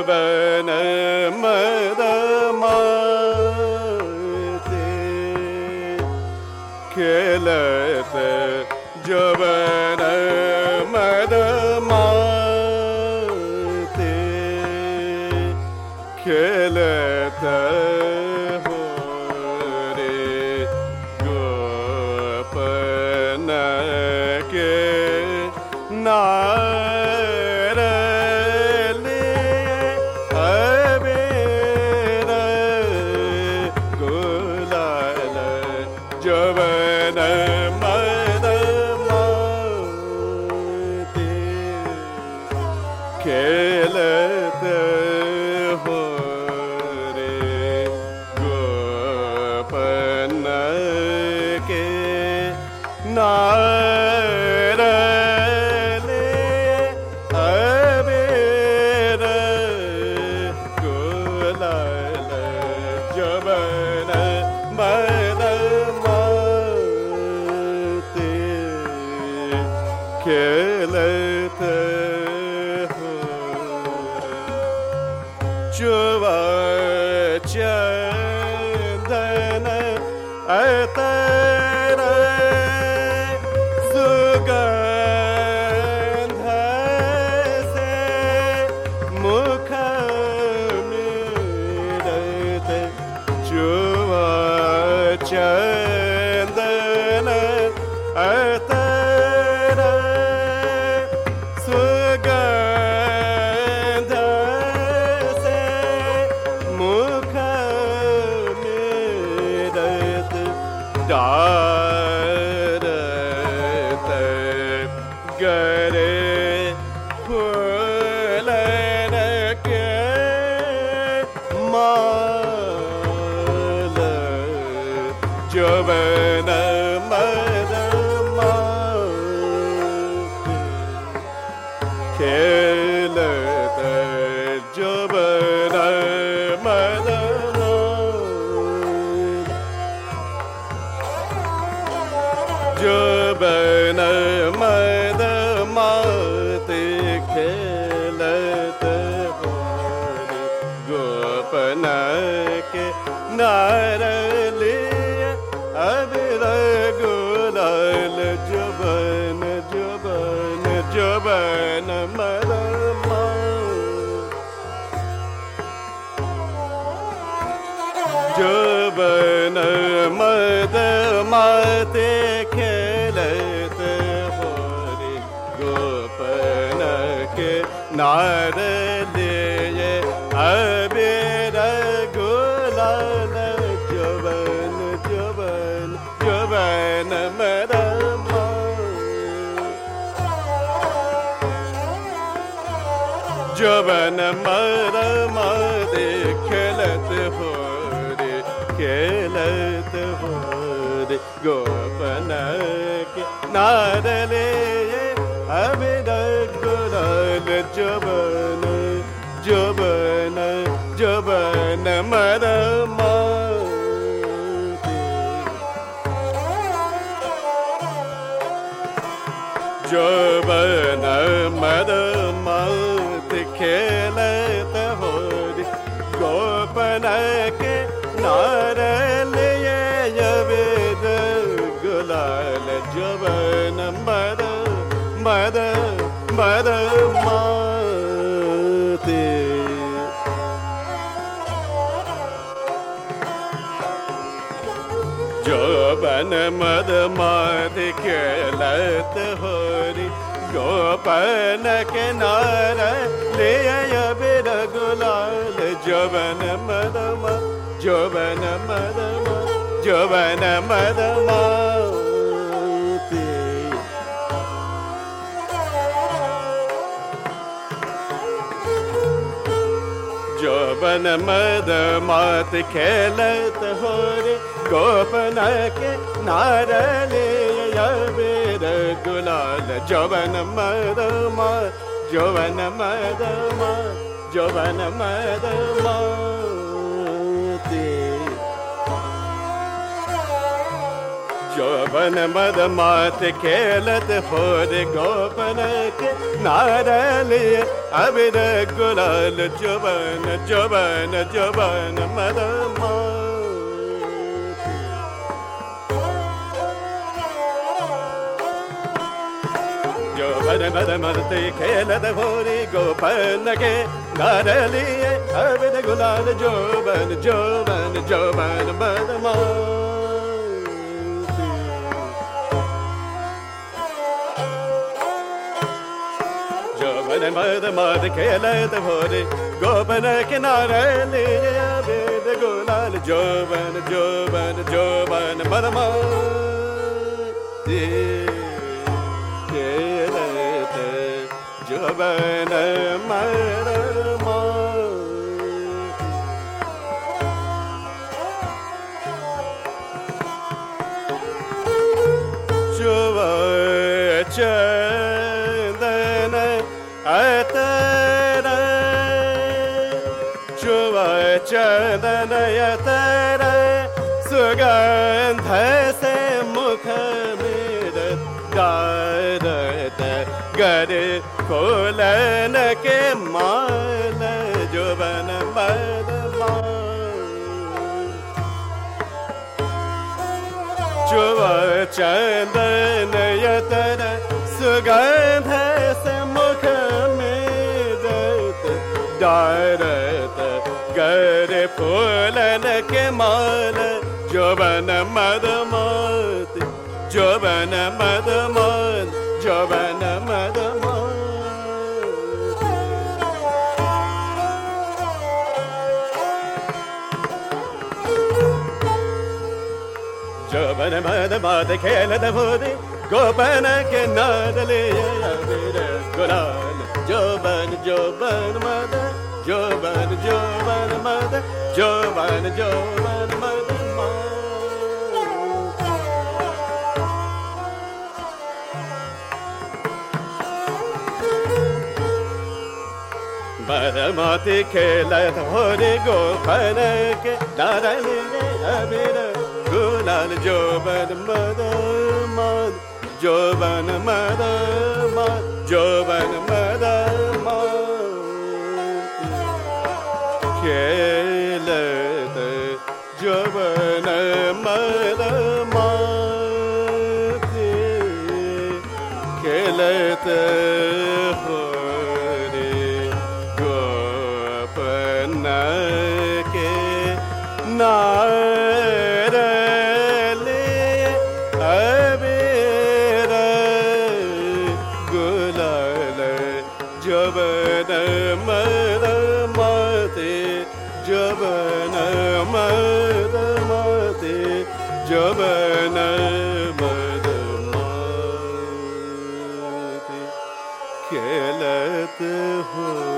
जवन मद माते खेलत जवन मद माते खेलत हो रे गोपन के नार ले अबेर गुलाल जवन मद माते खेलत हो रे गोपन के नार ले अबेर गुलाल जवन मद माते खेलत हो चुवा चंदन अतर सुगंध से मुख मिलत चुवा चंदन अतर सुगंध से मुख मिलत डारत गरे फूलन के माल जवन मद माते खेलत जवन मद जवन मद माते खेलत हो रे गोपन के नार ले अबेर गुलाल जवन जवन जवन मद जवन मद माते खेलत हो रे गोपन के नार ले अबेर गुलाल जवन जवन जवन मद जवन मद माते खेलत हो रे खेलत हो रे गोपन के नार ले अबेर गुलाल जवन जवन जवन मद माते जवन मद माते खेलत हो रे गोपन के नार ले अबेर गुलाल जवन मद मद मद माते जवन मद माते खेलत हो रे गोपन के नार ले अबेर गुलाल जवन मद जवन मद जवन मद माते जवन मद माते खेलत हो रे गोपन के नार ले अबेर गुलाल जवन मद जवन मद जवन मद माते जौवन मद मात खेलत हो रे गोपन के नारलिए अबीर गुलाल जौवन जौवन जौवन मद जौवन मद मात खेलत हो रे गोपन के नारलिए अबीर गुलाल जौवन जौवन जौवन मद जौवन मद मात खेलत हो रे गोपन के नारलिए अबीर गुलाल जौवन जौवन जौवन मद जौवन मद चंदन अतर शुभ चंदन अतर सुगंध से मुख में गारत गर खोलन के माल जौवन मद शुभ चंदन अतर सुगंध से मुख में डारत गर फूलन के माल जौवन मद मात जौवन मद मात जौवन मद जौवन मद मात खेलत हो रे गोपन के नारलिए अबीर गुलाल जौवन जौवन मद जौवन जौवन मद जौवन जौवन मद मद मात खेलत हो रे गोपन के नारलिए अबीर गुलाल जौवन मद मात जौवन मद मात जौवन मद खेलत जौवन मद मात खेलत हो रे गोपन के नारलिए अबीर गुलाल जौवन मद माते जौवन मद माते जौवन मद माते खेलत हो